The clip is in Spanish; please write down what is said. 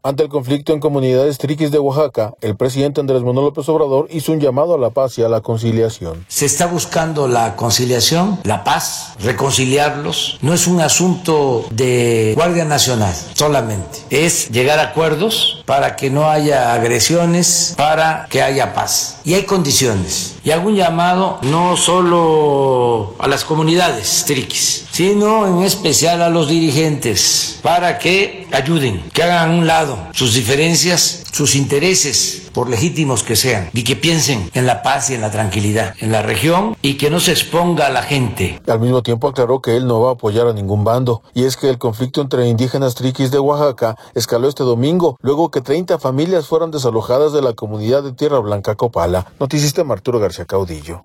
Ante el conflicto en comunidades triquis de Oaxaca, el presidente Andrés Manuel López Obrador hizo un llamado a la paz y a la conciliación. Se está buscando la conciliación, la paz, reconciliarlos. No es un asunto de Guardia Nacional solamente, es llegar a acuerdos para que no haya agresiones, para que haya paz. Y hay condiciones. Y hago un llamado no solo a las comunidades triquis, sino en especial a los dirigentes, para que ayuden, que hagan a un lado sus diferencias, sus intereses, por legítimos que sean, y que piensen en la paz y en la tranquilidad en la región y que no se exponga a la gente. Al mismo tiempo aclaró que él no va a apoyar a ningún bando, y es que el conflicto entre indígenas triquis de Oaxaca escaló este domingo, luego que 30 familias fueron desalojadas de la comunidad de Tierra Blanca Copala. Noticista Arturo García Caudillo.